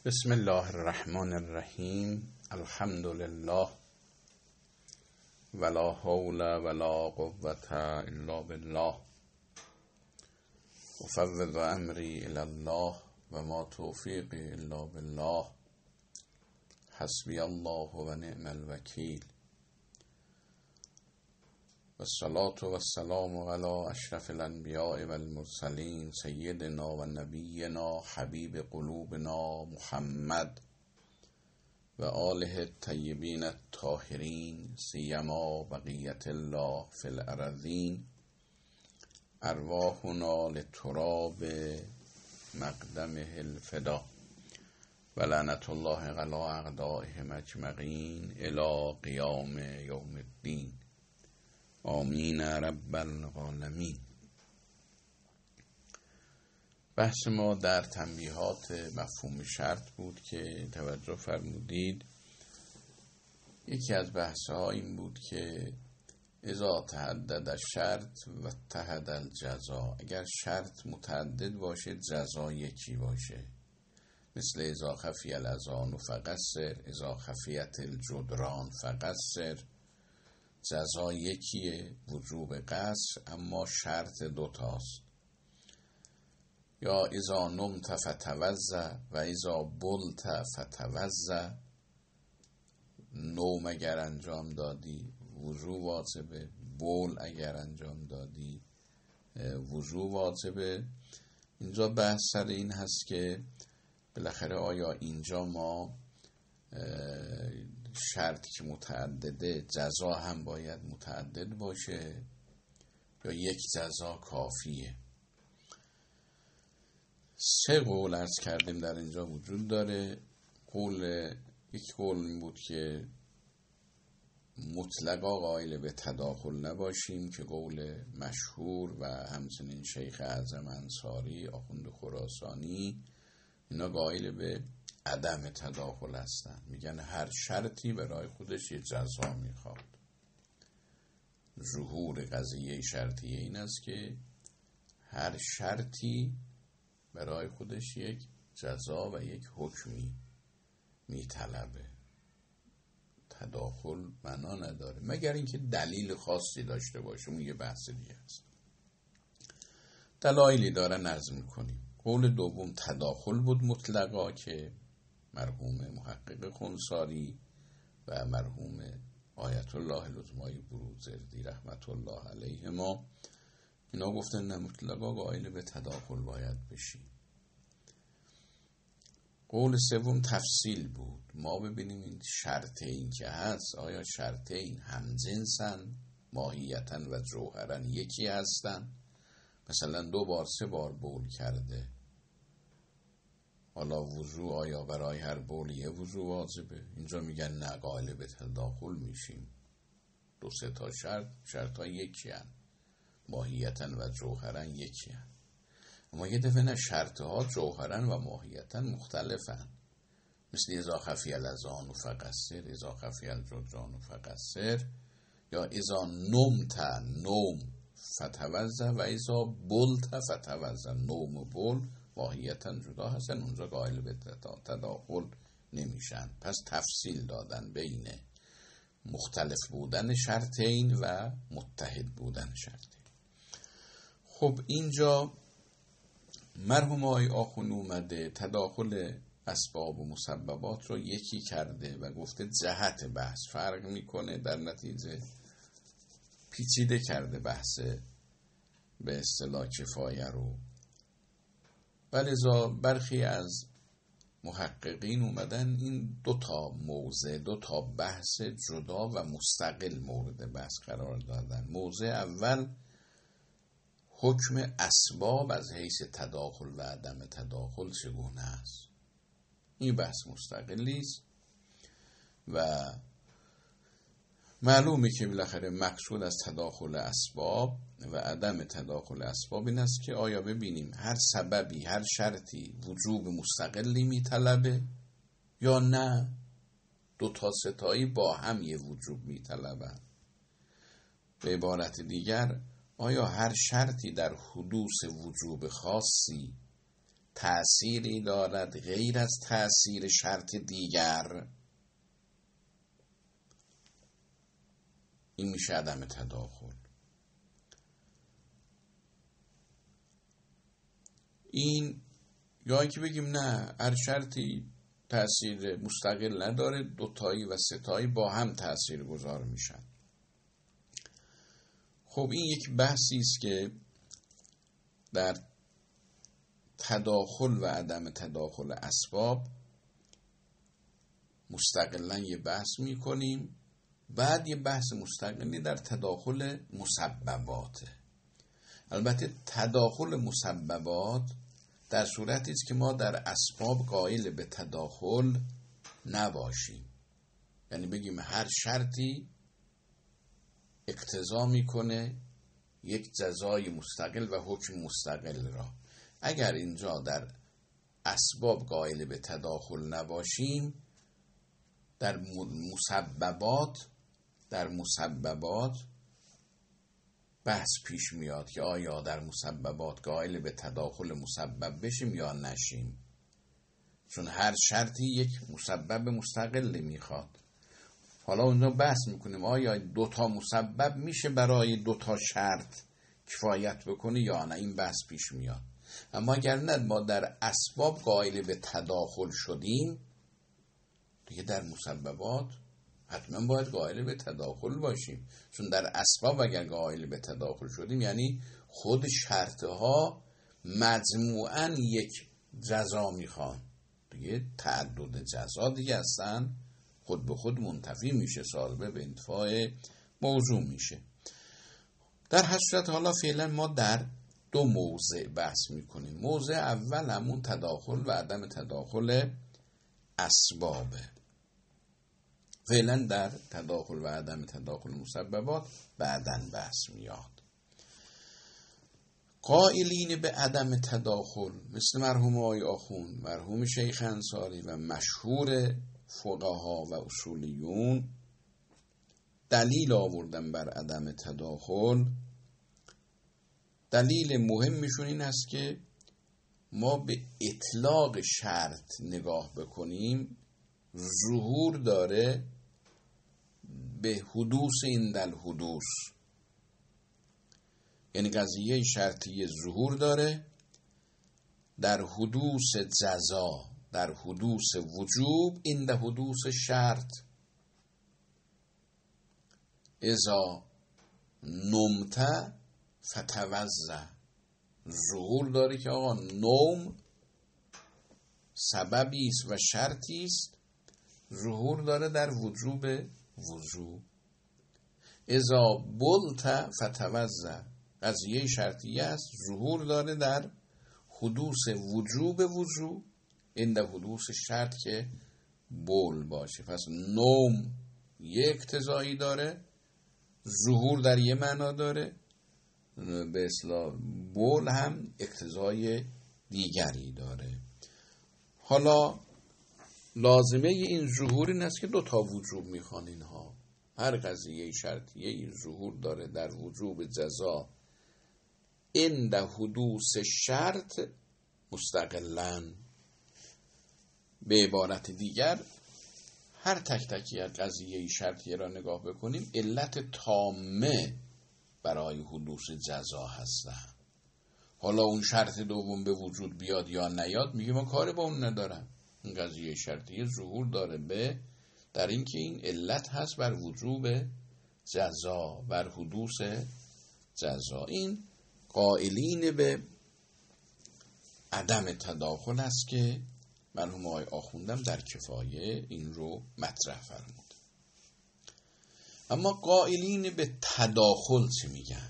بسم الله الرحمن الرحیم. الحمد لله ولا حول ولا قوة الا بالله. افوض امری الی الله و ما توفیقی الا بالله. حسبی الله و نعم الوکیل. و الصلاة و السلام علی اشرف الانبیاء و المرسلین سیدنا و نبینا حبیب قلوبنا محمد و آله الطیبین الطاهرین سیما بقیت الله فی الارضین. ارواحنا لتراب مقدمه الفدا و لعنت الله علی اعدائهم اجمعین الی قیام یوم الدین. آمین رب العالمین. بحث ما در تنبیهات مفهوم شرط بود که توجه فرمودید. یکی از بحث‌ها این بود که اذا تعدد الشرط و اتحد الجزا، اگر شرط متعدد باشه جزا یکی باشه، مثل اذا خفی الاذان فقصر، اذا خفیت الجدران فقصر، جزا یکیه وجوب قصر اما شرط دوتاست. یا اذا نمت فتوضا و اذا بلت فتوضا، نوم اگر انجام دادی وضو واجبه، بول اگر انجام دادی وضو واجبه. اینجا بحث سر این هست که بالاخره آیا اینجا ما شرط که متعدده جزا هم باید متعدد باشه یا یک جزا کافیه؟ سه قول عرض کردیم در اینجا وجود داره. یک قول این بود که مطلقا قائل به تداخل نباشیم که قول مشهور و همچنین شیخ اعظم انصاری، آخوند خراسانی، اینا قائل به عدم تداخل هستن. میگن هر شرطی برای خودش یه جزا میخواد. ظهور قضیه شرطیه این است که هر شرطی برای خودش یک جزا و یک حکمی میطلبه. تداخل معنا نداره مگر اینکه دلیل خاصی داشته باشه، اون یه بحث دیگه است. دلایلی داره نظم میکنیم. قول دوم تداخل بود مطلقا که مرحوم محقق خنثاری و مرحوم آیت الله العظمای بروجردی رحمت الله علیهما اینا گفتن نه، مطلقا قائل به تداخل باید بشیم. قول سوم تفصیل بود. ما ببینیم این شرطین که هست، آیا شرطین همجنسن ماهیتاً و جوهراً یکی هستن؟ مثلا 2 بار 3 بار بول کرده، حالا وضو آیا برای هر بولیه وضو واجبه؟ اینجا میگن نه، قائل به تداخل میشیم. 2-3 تا شرط ها یکی هن، ماهیتاً و جوهراً یکی هن. اما یه دفعه نه، شرط ها جوهراً و ماهیتاً مختلفن. مثل اذا خفی الاذان فقصر، اذا خفی الجدران فقصر، یا اذا نمت نوم فتوضا و اذا بلت فتوضا. نوم و بول ماهیتاً جدا هستن، اونجا قائل به تداخل نمیشن. پس تفصیل دادن بین مختلف بودن شرطین و متحد بودن شرطین. خب اینجا مرحوم آقای آخوند اومده تداخل اسباب و مسببات رو یکی کرده و گفته جهت بحث فرق میکنه، در نتیجه پیچیده کرده بحث به اصطلاح کفایه رو. ولذا برخی از محققین اومدن این 2 تا موضع، 2 تا بحث جدا و مستقل مورد بحث قرار دادن. موضع اول حکم اسباب از حیث تداخل و عدم تداخل چگونه است. این بحث مستقلی است و معلومه که بالاخره مقصود از تداخل اسباب و عدم تداخل اسباب این است که آیا ببینیم هر سببی، هر شرطی وجوب مستقلی میطلبه یا نه 2 تا 3 تایی با هم یه وجوب میطلبن. به عبارت دیگر آیا هر شرطی در حدوث وجوب خاصی تأثیری دارد غیر از تأثیر شرط دیگر، این میشه عدم تداخل. این یا اینکه بگیم نه، هر شرطی تأثیر مستقل نداره، دوتایی و ستایی با هم تأثیر گذار میشن. خب این یک بحثی است که در تداخل و عدم تداخل اسباب مستقلا یه بحث میکنیم. بعد یه بحث مستقلی در تداخل مسبباته. البته تداخل مسببات در صورتی است که ما در اسباب قائل به تداخل نباشیم، یعنی بگیم هر شرطی اقتضا میکنه یک جزای مستقل و حکم مستقل را. اگر اینجا در اسباب قائل به تداخل نباشیم، در مسببات بحث پیش میاد که آیا در مسببات قائل به تداخل مسبب بشیم یا نشیم، چون هر شرطی یک مسبب مستقل میخواد. حالا اونجا بحث میکنیم آیا دوتا مسبب میشه برای دوتا شرط کفایت بکنه یا نه، این بحث پیش میاد. اما اگر نه ما در اسباب قائل به تداخل شدیم، دیگه در مسببات حتما باید قائل به تداخل باشیم، چون در اسباب اگر قائل به تداخل شدیم یعنی خود شرطها مجموعاً یک جزا میخوان، دیگه تعدد جزا دیگه اصلا خود به خود منتفی میشه، صاحب به انتفاع موضوع میشه. در هر صورت حالا فعلا ما در دو موضع بحث میکنیم. موضع اول همون تداخل و عدم تداخل اسبابه. فعلا در تداخل و عدم تداخل مسببات بعداً بحث میاد. قائلین به عدم تداخل مثل مرحوم آقای آخوند، مرحوم شیخ انصاری و مشهور فقها و اصولیون دلیل آوردن بر عدم تداخل. دلیل مهمشون این است که ما به اطلاق شرط نگاه بکنیم، ظهور داره به حدوث عند الحدوث، یعنی قضیه شرطی ظهور داره در حدوث جزا، در حدوث وجوب عند حدوث شرط. اذا نمت فتوضا، ظهور داره که آقا نوم سببی است و شرطی است، ظهور داره در وجوب وضو. اذا بلت فتوضا، قضیه شرطیه است، ظهور داره در حدوث وجوب وضو عند حدوث شرط که بول باشه. پس نوم یک اقتضایی داره، ظهور در یه معنا داره، به اصطلاح بول هم اقتضای دیگری داره. حالا لازمه این ظهور این است که دوتا وجوب میخوان اینها. هر قضیه شرطیه این ظهور داره در وجوب جزا عند حدوث شرط مستقلاً. به عبارت دیگر هر تک تکی از قضیه شرطیه را نگاه بکنیم علت تامه برای حدوث جزا هستن. حالا اون شرط دوم به وجود بیاد یا نیاد میگه ما کاری با اون ندارم، این قضیه شرطیه ظهور داره به در اینکه این علت هست بر وجوب جزا، بر حدوث جزا. این قائلین به عدم تداخل است که مرحوم آقای آخوندم در کفایه این رو مطرح فرمود. اما قائلین به تداخل چه میگن؟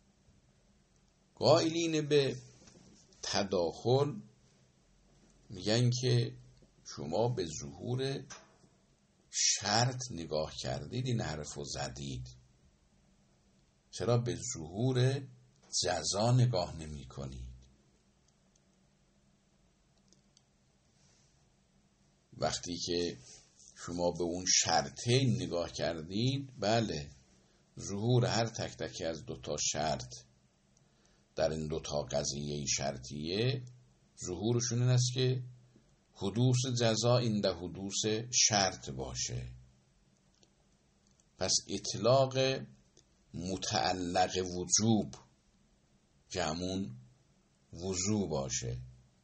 قائلین به تداخل میگن که شما به ظهور شرط نگاه کردید، این حرفو زدید، چرا به ظهور جزا نگاه نمی کنید؟ وقتی که شما به اون شرطه نگاه کردید، بله ظهور هر تک تکی از دوتا شرط در این دوتا قضیه شرطیه ظهورشون این است که حدوث جزا عند حدوث شرط باشه. پس اطلاق متعلق وجوب که همون وضو باشه،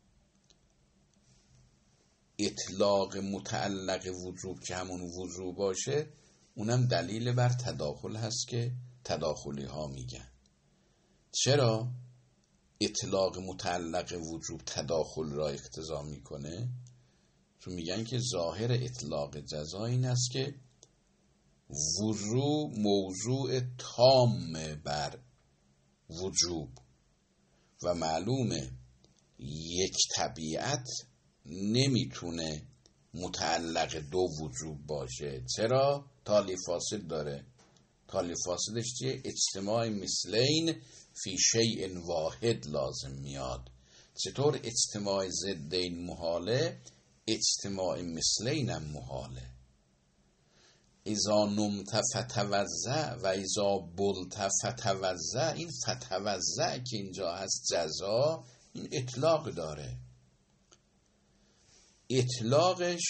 اطلاق متعلق وجوب که همون وضو باشه، اونم دلیل بر تداخل هست که تداخلی ها میگن. چرا اطلاق متعلق وجوب تداخل را اقتضا میکنه؟ چون میگن که ظاهر اطلاق جزا این است که وضو موضوع تام بر وجوب و معلومه یک طبیعت نمیتونه متعلق دو وجوب باشه. چرا؟ تالی فاسد داره. تالی فاسدش چیه؟ اجتماع مثلین فی شیء واحد لازم میاد. چطور اجتماع ضدین محاله، اجتماع مثلین هم محاله. اذا نمت فتوضع و اذا بلت فتوضع، این فتوضع که اینجا هست جزا، این اطلاق داره. اطلاقش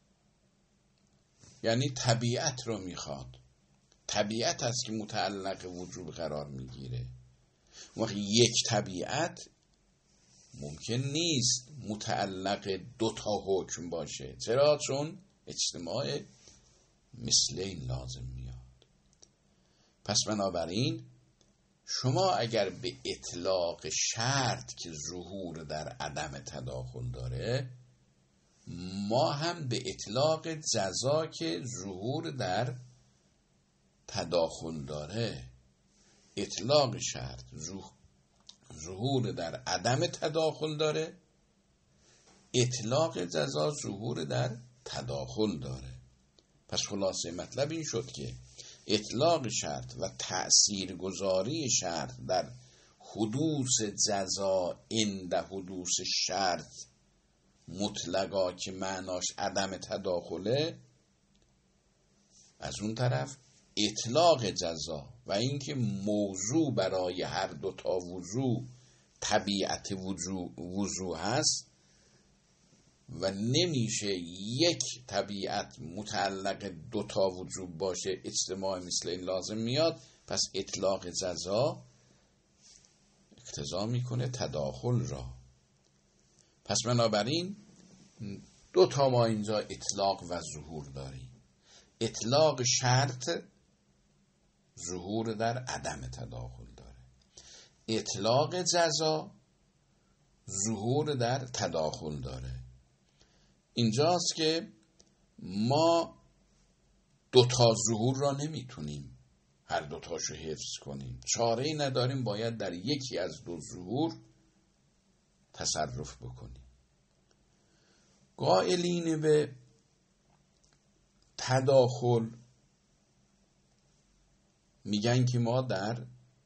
یعنی طبیعت رو میخواد، طبیعت هست که متعلق وجوب قرار میگیره. وقتی یک طبیعت ممکن نیست متعلق دو تا حکم باشه. چرا؟ چون اجتماع مثلین لازم میاد. پس بنابراین شما اگر به اطلاق شرط که ظهور در عدم تداخل داره، ما هم به اطلاق جزا که ظهور در تداخل داره، اطلاق شرط ظهور در عدم تداخل داره، اطلاق جزا ظهور در تداخل داره. پس خلاصه مطلب این شد که اطلاق شرط و تأثیرگذاری شرط در حدوث جزا عند حدوث شرط مطلقا که معناش عدم تداخله، از اون طرف اطلاق جزا و اینکه موضوع برای هر دو تا وضوع طبیعت وضوع هست و نمیشه یک طبیعت متعلق دو تا وجوب باشه، اجتماع مثل این لازم میاد. پس اطلاق جزا اقتضا میکنه تداخل را. پس بنابراین دو تا ما اینجا اطلاق و ظهور داریم. اطلاق شرط ظهور در عدم تداخل داره، اطلاق جزا ظهور در تداخل داره. اینجاست که ما دوتا ظهور را نمیتونیم هر دوتاشو حفظ کنیم، چاره‌ای نداریم، باید در یکی از دو ظهور تصرف بکنیم. قائلین به تداخل میگن که ما در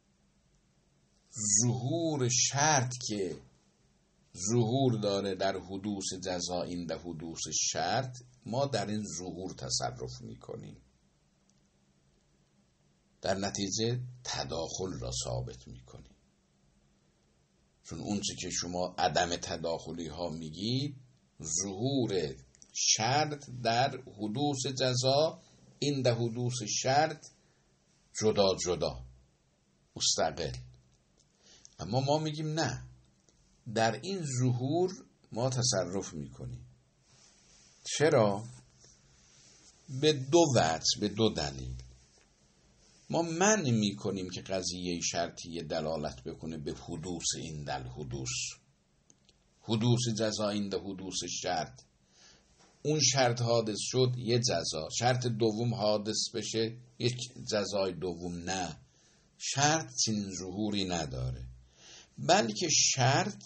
ظهور شرط که ظهور داره در حدوث جزا عند حدوث شرط، ما در این ظهور تصرف میکنیم، در نتیجه تداخل را ثابت میکنیم. چون اون چه که شما عدم تداخلی ها میگید، ظهور شرط در حدوث جزا عند حدوث شرط جدا جدا مستقل. اما ما میگیم نه، در این ظهور ما تصرف میکنیم. چرا؟ به دو وجه، به دو دلیل. ما منع میکنیم که قضیه شرطیه دلالت بکنه به حدوث این دل حدوث جزا عند حدوث شرط. اون شرط حادث شد یه جزا، شرط دوم حادث بشه یک جزای دوم. نه، شرط چنین ظهوری نداره، بلکه شرط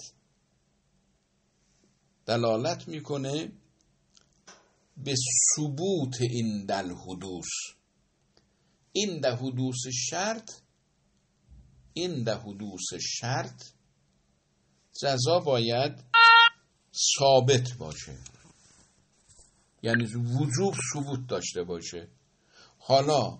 دلالت میکنه به ثبوت این دل حدوث. این ده حدوث شرط، این ده حدوث شرط جزا باید ثابت باشه، یعنی وجوب ثبوت داشته باشه. حالا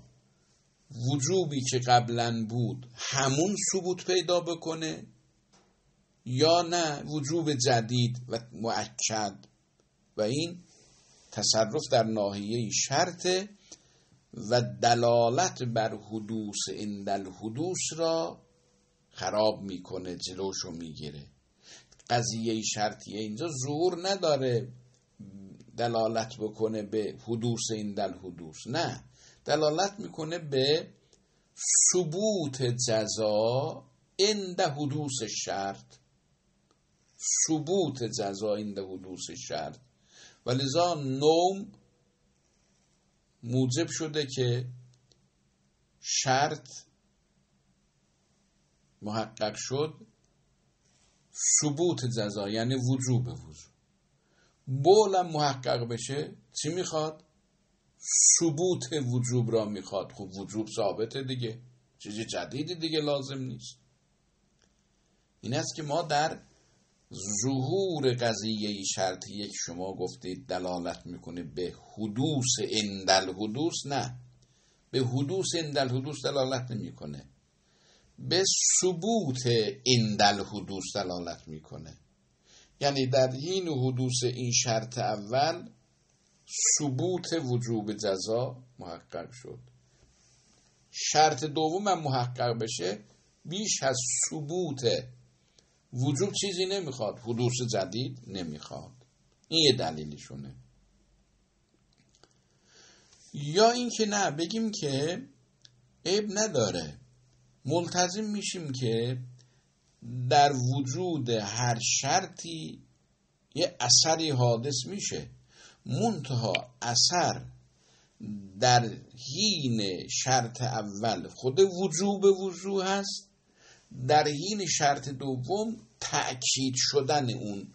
وجوبی که قبلا بود همون ثبوت پیدا بکنه، یا نه وجوب جدید و مؤکد، و این تصرف در ناحیه شرط و دلالت بر حدوث عند الحدوث را خراب میکنه، جلوشو میگیره. قضیه شرطیه اینجا ظهور نداره دلالت بکنه به حدوث عند الحدوث، نه، دلالت میکنه به ثبوت جزا عند حدوث شرط، ثبوت جزا عند حدوث شرط. و لذا نوم موجب شده که شرط محقق شد، ثبوت جزا یعنی وجوب وجوب. بولم محقق بشه چی میخواد؟ ثبوت وجوب را میخواد. خب وجوب ثابته دیگه، چیزی جدیدی دیگه لازم نیست. این است که ما در ظهور قضیه شرطیه که شما گفتید دلالت میکنه به حدوث عند الحدوث، نه، به حدوث عند الحدوث دلالت نمیکنه، به ثبوت عند الحدوث دلالت میکنه. یعنی در حین حدوث این شرط اول ثبوت وجوب جزا محقق شد. شرط دوم هم محقق بشه، بیش از ثبوت وجوب چیزی نمیخواد، حدوث جدید نمیخواد. این یه دلیلشونه. یا این که نه، بگیم که عیب نداره، ملتزم میشیم که در وجود هر شرطی یه اثری حادث میشه، منتها اثر در حین شرط اول خود وجوب وضوح هست، در حین شرط دوم تأکید شدن اون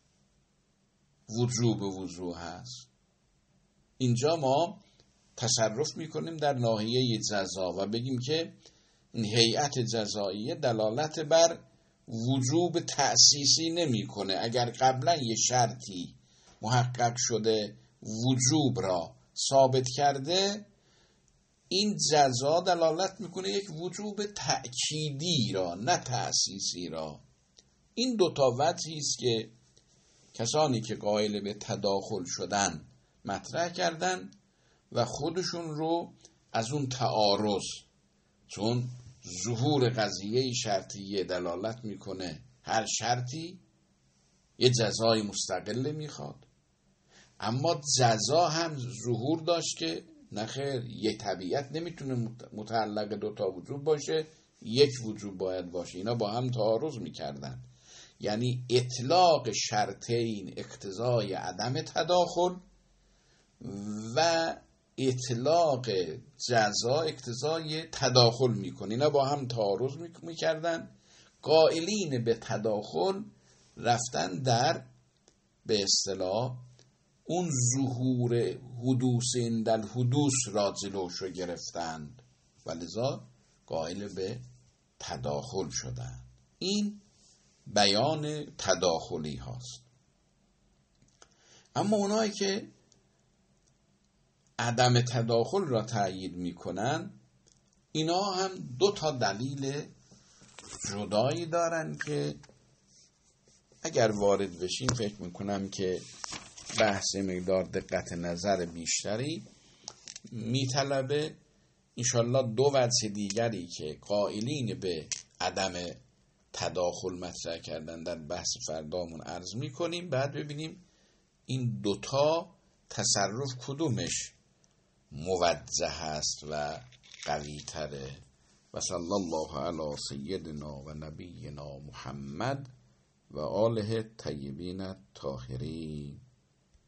وجوب وضوح هست. اینجا ما تصرف میکنیم در ناحیه جزا و بگیم که این هیئت جزاییه دلالت بر وجوب تأسیسی نمیکنه. اگر قبلا یه شرطی محقق شده وجوب را ثابت کرده، این جزا دلالت میکنه یک وجوب تأکیدی را، نه تأسیسی را. این دوتا وجهی است که کسانی که قائل به تداخل شدن مطرح کردن و خودشون رو از اون تعارض، چون ظهور قضیه شرطیه دلالت میکنه هر شرطی یه جزای مستقل میخواد، اما جزا هم ظهور داشت که نخیر، یه طبیعت نمیتونه متعلق دوتا وجوب باشه، یک وجوب باید باشه. اینا با هم تعارض میکردن. یعنی اطلاق شرطین اقتضای عدم تداخل و اطلاق جزا اقتضای تداخل میکنه. اینا با هم تعارض میکردن. قائلین به تداخل رفتن در به اصطلاح اون ظهور حدوث عند الحدوث را جلوشو گرفتند و لذا قائل به تداخل شدند. این بیان تداخلی هاست. اما اونایی که عدم تداخل را تأیید میکنن، اینا هم دو تا دلیل جدایی دارن که اگر وارد بشیم فکر میکنم که بحث مقدار دقت نظر بیشتری میطلبه. انشالله دو وجه دیگری که قائلین به عدم تداخل مطرح کردن در بحث فردامون عرض میکنیم، بعد ببینیم این دوتا تصرف کدومش موجه است و قوی تره. و صلی الله علی سیدنا و نبینا محمد و آله الطیبین الطاهرین.